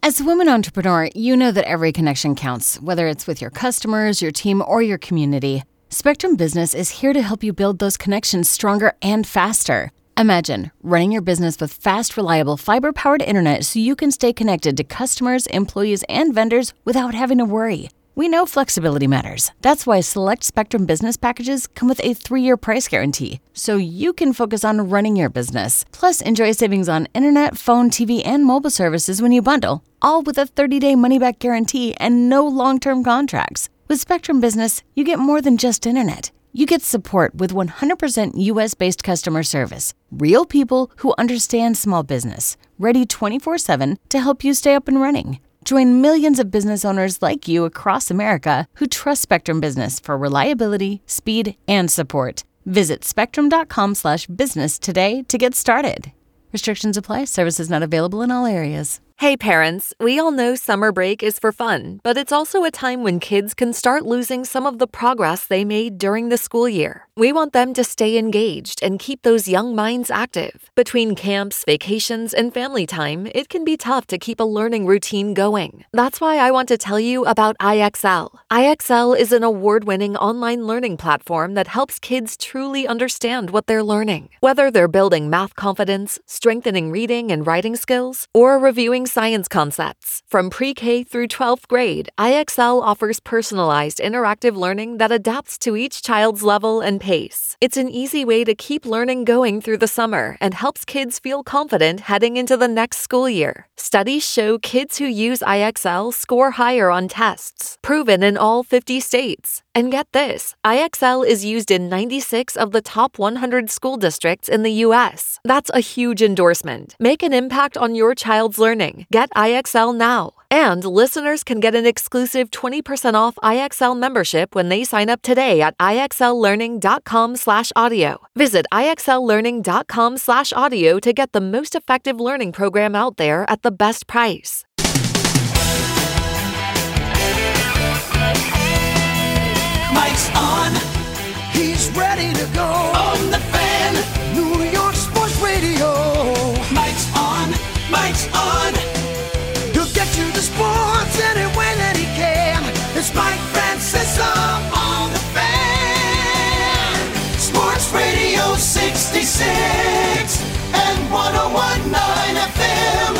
As a woman entrepreneur, you know that every connection counts, whether it's with your customers, your team, or your community. Spectrum Business is here to help you build those connections stronger and faster. Imagine running your business with fast, reliable, fiber-powered internet so you can stay connected to customers, employees, and vendors without having to worry. We know flexibility matters. That's why select Spectrum Business packages come with a 3-year price guarantee, so you can focus on running your business. Plus, enjoy savings on internet, phone, TV, and mobile services when you bundle, all with a 30-day money-back guarantee and no long-term contracts. With Spectrum Business, you get more than just internet. You get support with 100% U.S.-based customer service. Real people who understand small business, ready 24/7 to help you stay up and running. Join millions of business owners like you across America who trust Spectrum Business for reliability, speed, and support. Visit spectrum.com/business today to get started. Restrictions apply. Services not available in all areas. Hey parents, we all know summer break is for fun, but it's also a time when kids can start losing some of the progress they made during the school year. We want them to stay engaged and keep those young minds active. Between camps, vacations, and family time, it can be tough to keep a learning routine going. That's why I want to tell you about IXL. IXL is an award-winning online learning platform that helps kids truly understand what they're learning. Whether they're building math confidence, strengthening reading and writing skills, or reviewing science concepts. From pre-K through 12th grade, IXL offers personalized interactive learning that adapts to each child's level and pace. It's an easy way to keep learning going through the summer and helps kids feel confident heading into the next school year. Studies show kids who use IXL score higher on tests, proven in all 50 states. And get this, IXL is used in 96 of the top 100 school districts in the U.S. That's a huge endorsement. Make an impact on your child's learning. Get IXL now. And listeners can get an exclusive 20% off IXL membership when they sign up today at IXLlearning.com/audio. Visit IXLlearning.com/audio to get the most effective learning program out there at the best price. Mike's on. He's ready to go. On the Fan. New York Sports Radio. Mike's on. Mike's on. He'll get you the sports any way that he can. It's Mike Francesa on the Fan. Sports Radio 66 and 101.9 FM.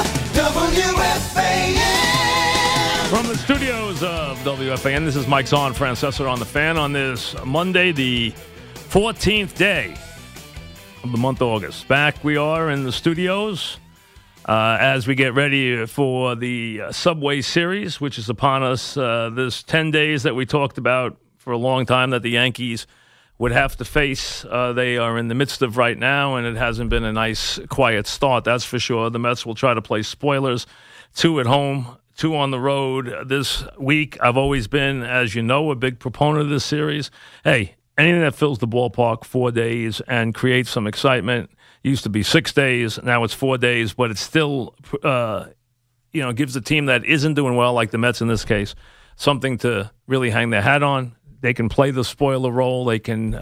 WFAN. From the studios of WFAN, this is Mike's on, Francesa on the Fan, on this Monday, the 14th day of the month of August. Back we are in the studios as we get ready for the Subway Series, which is upon us. This 10 days that we talked about for a long time that the Yankees would have to face, they are in the midst of right now, and it hasn't been a nice, quiet start, that's for sure. The Mets will try to play spoilers, 2 at home, 2 on the road this week. I've always been, as you know, a big proponent of this series. Hey, anything that fills the ballpark 4 days and creates some excitement. Used to be 6 days, now it's 4 days, but it still, gives the team that isn't doing well, like the Mets in this case, something to really hang their hat on. They can play the spoiler role. They can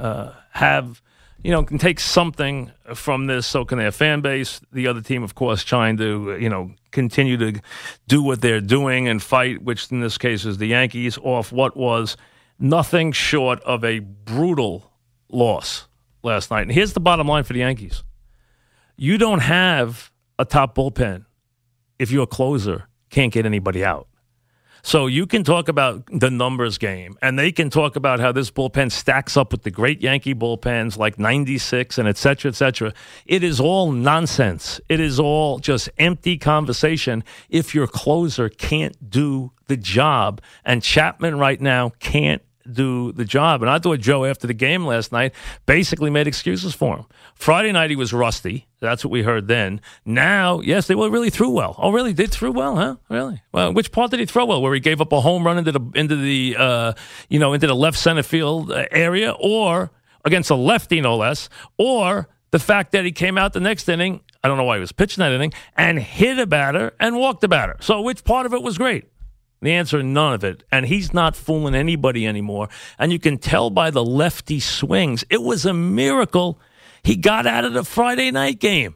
can take something from this. So can their fan base. The other team, of course, trying to, continue to do what they're doing and fight, which in this case is the Yankees, off what was nothing short of a brutal loss last night. And here's the bottom line for the Yankees. You don't have a top bullpen if your closer can't get anybody out. So you can talk about the numbers game, and they can talk about how this bullpen stacks up with the great Yankee bullpens like 96 and et cetera, et cetera. It is all nonsense. It is all just empty conversation if your closer can't do the job. And Chapman right now can't do the job. And I thought Joe, after the game last night, basically made excuses for him. Friday night, he was rusty. That's what we heard then. Now, yes, they really threw well. Oh, really? They threw well, huh? Really? Well, which part did he throw well? Where he gave up a home run into the left center field area, or against a lefty, no less, or the fact that he came out the next inning, I don't know why he was pitching that inning, and hit a batter and walked a batter. So which part of it was great? The answer, none of it. And he's not fooling anybody anymore. And you can tell by the lefty swings. It was a miracle he got out of the Friday night game.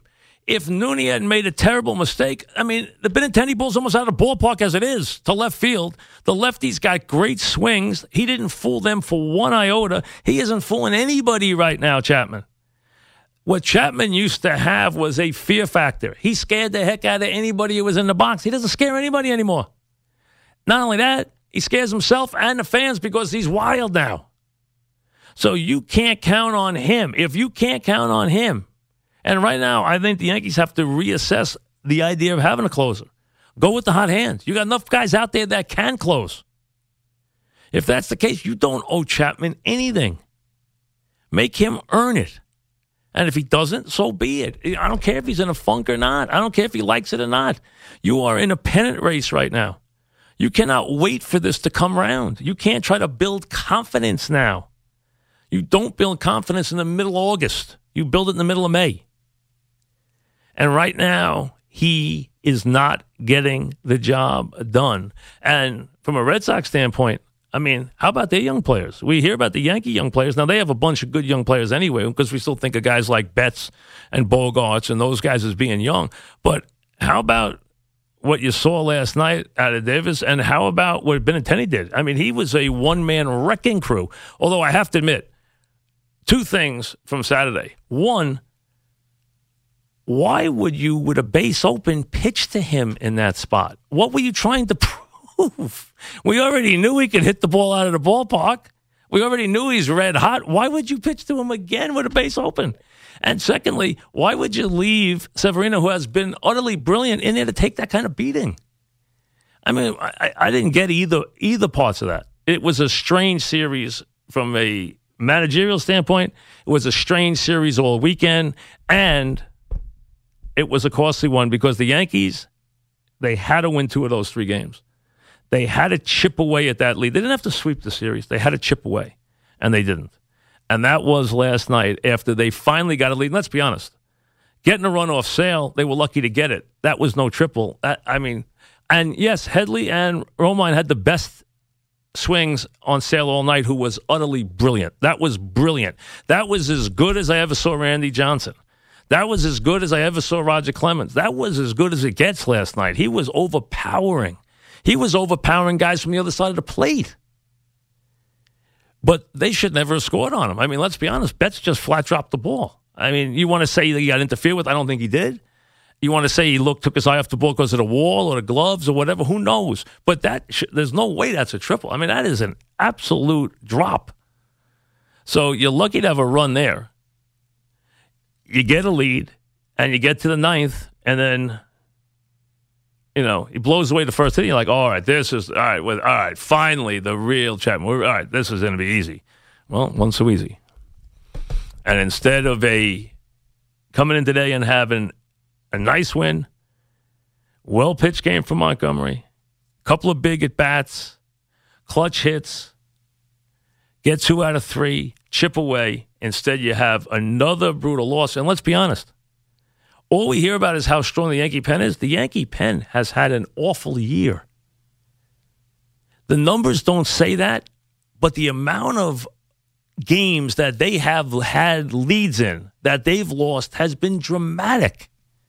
If Nooney had made a terrible mistake, I mean, the Benintendi ball's almost out of the ballpark as it is to left field. The lefty's got great swings. He didn't fool them for one iota. He isn't fooling anybody right now, Chapman. What Chapman used to have was a fear factor. He scared the heck out of anybody who was in the box. He doesn't scare anybody anymore. Not only that, he scares himself and the fans because he's wild now. So you can't count on him. If you can't count on him, and right now I think the Yankees have to reassess the idea of having a closer. Go with the hot hands. You got enough guys out there that can close. If that's the case, you don't owe Chapman anything. Make him earn it. And if he doesn't, so be it. I don't care if he's in a funk or not. I don't care if he likes it or not. You are in a pennant race right now. You cannot wait for this to come around. You can't try to build confidence now. You don't build confidence in the middle of August. You build it in the middle of May. And right now, he is not getting the job done. And from a Red Sox standpoint, I mean, how about their young players? We hear about the Yankee young players. Now, they have a bunch of good young players anyway because we still think of guys like Betts and Bogarts and those guys as being young. But how about what you saw last night out of Davis, and how about what Benintendi did? I mean, he was a one-man wrecking crew. Although I have to admit, two things from Saturday. One, why would you, with a base open, pitch to him in that spot? What were you trying to prove? We already knew he could hit the ball out of the ballpark. We already knew he's red hot. Why would you pitch to him again with a base open? And secondly, why would you leave Severino, who has been utterly brilliant, in there to take that kind of beating? I mean, I didn't get either parts of that. It was a strange series from a managerial standpoint. It was a strange series all weekend, and it was a costly one because the Yankees, they had to win 2 of those 3 games. They had to chip away at that lead. They didn't have to sweep the series. They had to chip away, and they didn't. And that was last night after they finally got a lead. And let's be honest, getting a run off Sale, they were lucky to get it. That was no triple. And yes, Headley and Romine had the best swings on Sale all night, who was utterly brilliant. That was brilliant. That was as good as I ever saw Randy Johnson. That was as good as I ever saw Roger Clemens. That was as good as it gets last night. He was overpowering. He was overpowering guys from the other side of the plate. But they should never have scored on him. I mean, let's be honest. Betts just flat dropped the ball. I mean, you want to say that he got interfered with? I don't think he did. You want to say he took his eye off the ball because of the wall or the gloves or whatever? Who knows? But there's no way that's a triple. I mean, that is an absolute drop. So you're lucky to have a run there. You get a lead, and you get to the 9th, and then, he blows away the first inning. You're like, all right, finally, the real Chapman. All right, this is going to be easy. Well, it wasn't so easy. And instead of coming in today and having a nice win, well-pitched game from Montgomery, couple of big at-bats, clutch hits, get 2 out of 3, chip away. Instead, you have another brutal loss. And let's be honest, all we hear about is how strong the Yankee pen is. The Yankee pen has had an awful year. The numbers don't say that, but the amount of games that they have had leads in that they've lost has been dramatic.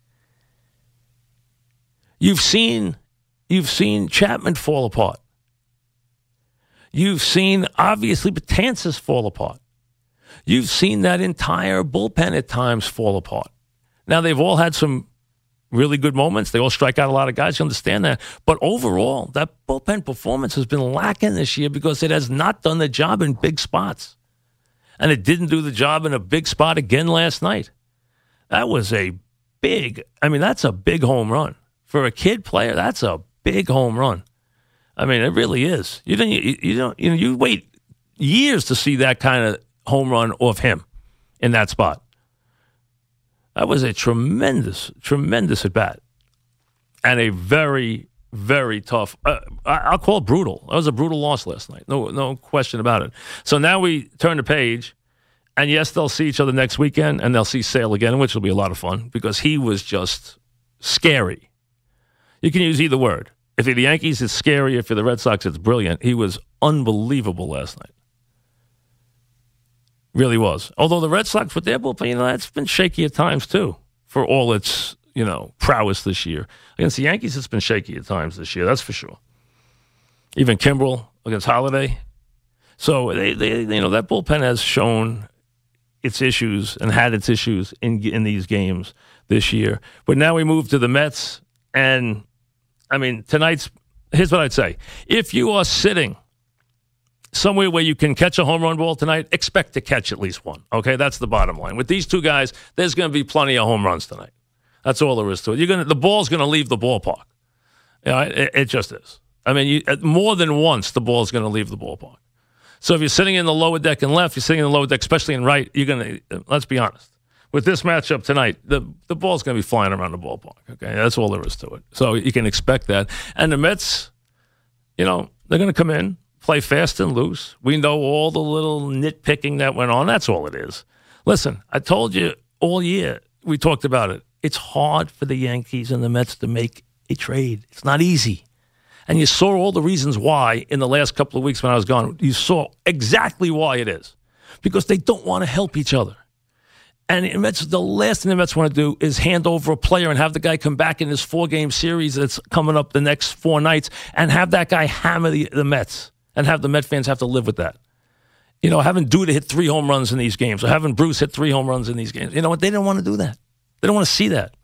You've seen Chapman fall apart. You've seen, obviously, Betances fall apart. You've seen that entire bullpen at times fall apart. Now, they've all had some really good moments. They all strike out a lot of guys. You understand that. But overall, that bullpen performance has been lacking this year because it has not done the job in big spots. And it didn't do the job in a big spot again last night. That was that's a big home run. For a kid player, that's a big home run. I mean, it really is. You wait years to see that kind of home run off him in that spot. That was a tremendous, tremendous at-bat. And a very, very tough, I'll call it brutal. That was a brutal loss last night. No question about it. So now we turn the page, and yes, they'll see each other next weekend, and they'll see Sale again, which will be a lot of fun, because he was just scary. You can use either word. If you're the Yankees, it's scary. If you're the Red Sox, it's brilliant. He was unbelievable last night. Really was. Although the Red Sox, with their bullpen, that's been shaky at times, too. for all its, prowess this year. Against the Yankees, it's been shaky at times this year, that's for sure. Even Kimbrel against Holiday. So, they that bullpen has shown its issues and had its issues in these games this year. But now we move to the Mets, and, here's what I'd say. If you are sitting somewhere where you can catch a home run ball tonight, expect to catch at least one. Okay, that's the bottom line. With these two guys, there's going to be plenty of home runs tonight. That's all there is to it. The ball's going to leave the ballpark. It just is. More than once, the ball's going to leave the ballpark. So if you're sitting in the lower deck and left, you're sitting in the lower deck, especially in right, you're going to, let's be honest. With this matchup tonight, the ball's going to be flying around the ballpark. Okay, that's all there is to it. So you can expect that. And the Mets, they're going to come in, play fast and loose. We know all the little nitpicking that went on. That's all it is. Listen, I told you all year, we talked about it. It's hard for the Yankees and the Mets to make a trade. It's not easy. And you saw all the reasons why in the last couple of weeks when I was gone. You saw exactly why it is. Because they don't want to help each other. And the last thing the Mets want to do is hand over a player and have the guy come back in this 4-game series that's coming up the next 4 nights and have that guy hammer the Mets and have the Met fans have to live with that. Having Duda hit 3 home runs in these games or having Bruce hit 3 home runs in these games. You know what? They don't want to do that. They don't want to see that.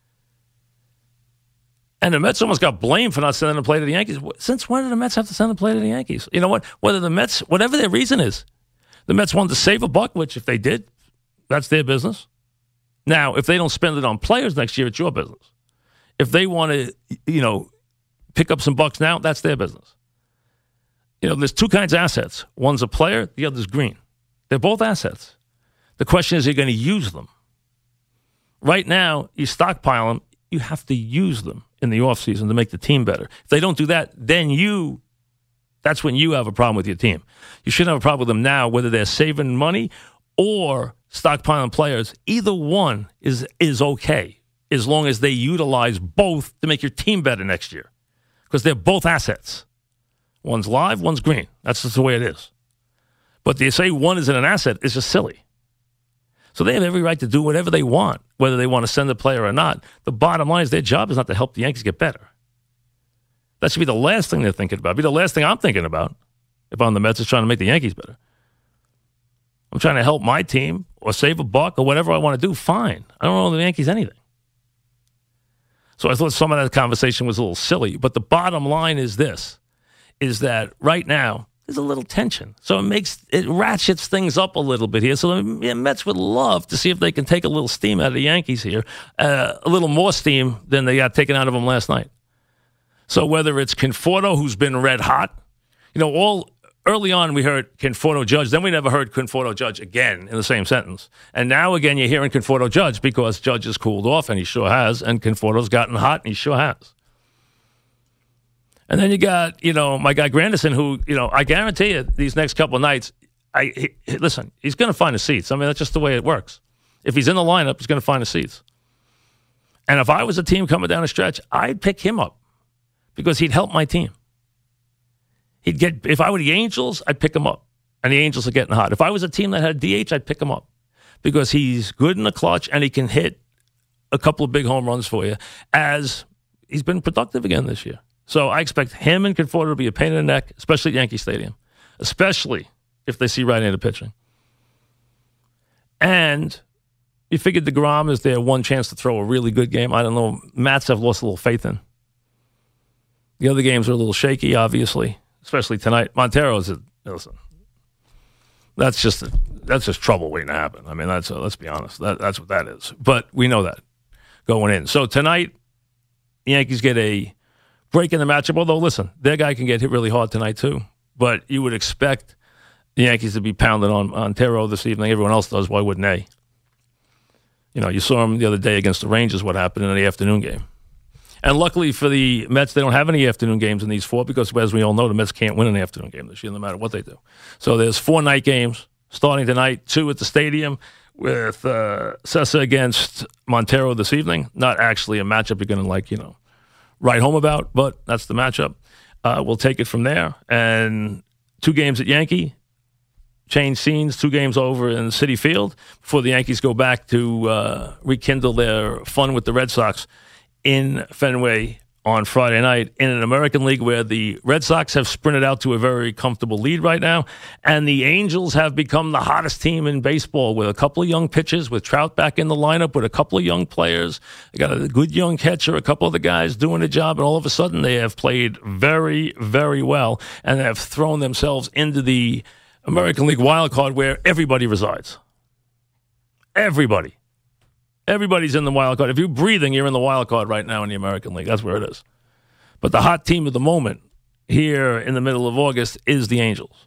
And the Mets almost got blamed for not sending a play to the Yankees. Since when did the Mets have to send a play to the Yankees? You know what? Whether the Mets, whatever their reason is, the Mets wanted to save a buck, which if they did, that's their business. Now, if they don't spend it on players next year, it's your business. If they want to, pick up some bucks now, that's their business. There's 2 kinds of assets. One's a player, the other's green. They're both assets. The question is, are you going to use them? Right now, you stockpile them. You have to use them in the offseason to make the team better. If they don't do that, then that's when you have a problem with your team. You shouldn't have a problem with them now, whether they're saving money or stockpiling players. Either one is okay, as long as they utilize both to make your team better next year. Because they're both assets. One's live, one's green. That's just the way it is. But to say one isn't an asset is just silly. So they have every right to do whatever they want, whether they want to send a player or not. The bottom line is their job is not to help the Yankees get better. That should be the last thing they're thinking about. Be the last thing I'm thinking about if I'm the Mets is trying to make the Yankees better. I'm trying to help my team or save a buck or whatever I want to do. Fine. I don't owe the Yankees anything. So I thought some of that conversation was a little silly. But the bottom line is this, is that right now, there's a little tension. So it ratchets things up a little bit here. So the Mets would love to see if they can take a little steam out of the Yankees here, a little more steam than they got taken out of them last night. So whether it's Conforto, who's been red hot, all early on we heard Conforto Judge, then we never heard Conforto Judge again in the same sentence. And now again you're hearing Conforto Judge because Judge has cooled off, and he sure has, and Conforto's gotten hot, and he sure has. And then you got, my guy Granderson, who, I guarantee you these next couple of nights, listen, he's going to find the seats. That's just the way it works. If he's in the lineup, he's going to find the seats. And if I was a team coming down the stretch, I'd pick him up because he'd help my team. If I were the Angels, I'd pick him up. And the Angels are getting hot. If I was a team that had DH, I'd pick him up because he's good in the clutch and he can hit a couple of big home runs for you, as he's been productive again this year. So I expect him and Conforto to be a pain in the neck, especially at Yankee Stadium, especially if they see right-handed pitching. And you figured DeGrom is their one chance to throw a really good game. I don't know. Mats have lost a little faith in. The other games are a little shaky, obviously, especially tonight. Montero's listen. That's just trouble waiting to happen. Let's be honest. That's what that is. But we know that going in. So tonight, the Yankees get a break in the matchup, although, listen, their guy can get hit really hard tonight, too. But you would expect the Yankees to be pounding on Montero this evening. Everyone else does. Why wouldn't they? You saw him the other day against the Rangers, what happened in the afternoon game. And luckily for the Mets, they don't have any afternoon games in these 4 because, as we all know, the Mets can't win an afternoon game this year, no matter what they do. So there's 4 night games starting tonight, 2 at the stadium with Cessa against Montero this evening. Not actually a matchup you're going to, write home about, but that's the matchup. We'll take it from there. And 2 games at Yankee, change scenes, 2 games over in Citi Field before the Yankees go back to rekindle their fun with the Red Sox in Fenway on Friday night in an American League where the Red Sox have sprinted out to a very comfortable lead right now, and the Angels have become the hottest team in baseball with a couple of young pitchers, with Trout back in the lineup, with a couple of young players. They got a good young catcher, a couple of the guys doing a job, and all of a sudden they have played very, very well and have thrown themselves into the American League wild card where everybody resides. Everybody. Everybody's in the wild card. If you're breathing, you're in the wild card right now in the American League. That's where it is. But the hot team of the moment here in the middle of August is the Angels.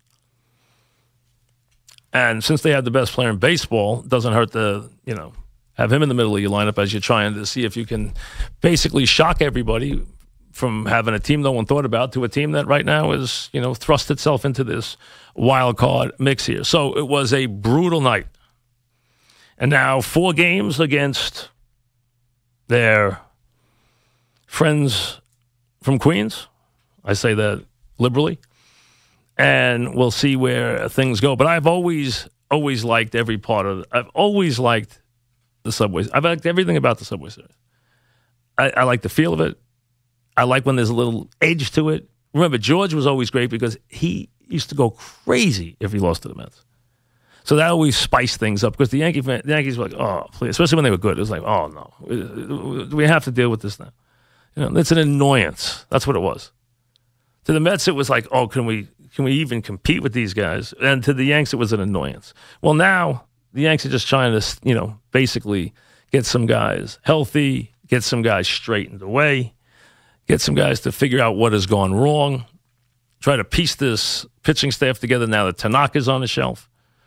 And since they have the best player in baseball, it doesn't hurt to, have him in the middle of your lineup as you're trying to see if you can basically shock everybody from having a team no one thought about to a team that right now is, thrust itself into this wild card mix here. So it was a brutal night. And now 4 games against their friends from Queens. I say that liberally. And we'll see where things go. But I've always liked every part of it. I've always liked the Subway. I've liked everything about the Subway Series. I like the feel of it. I like when there's a little edge to it. Remember, George was always great because he used to go crazy if he lost to the Mets. So that always spiced things up because the Yankees were like, oh, please, especially when they were good. It was like, oh, no, we have to deal with this now. It's an annoyance. That's what it was. To the Mets, it was like, oh, can we even compete with these guys? And to the Yanks, it was an annoyance. Well, now the Yanks are just trying to, basically get some guys healthy, get some guys straightened away, get some guys to figure out what has gone wrong, try to piece this pitching staff together now that Tanaka's on the shelf,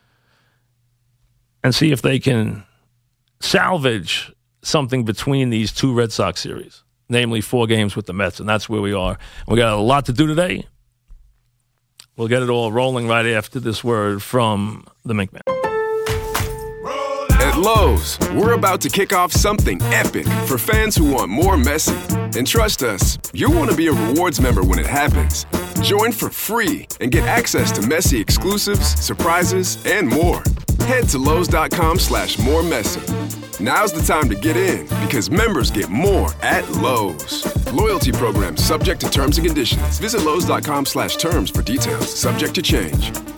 and see if they can salvage something between these 2 Red Sox series, namely 4 games with the Mets, and that's where we are. We got a lot to do today. We'll get it all rolling right after this word from the Mink Man. At Lowe's, we're about to kick off something epic for fans who want more Messi. And trust us, you'll want to be a rewards member when it happens. Join for free and get access to Messi exclusives, surprises, and more. Head to Lowe's.com/moremessy. Now's the time to get in because members get more at Lowe's. Loyalty program subject to terms and conditions. Visit Lowe's.com/terms for details. Subject to change.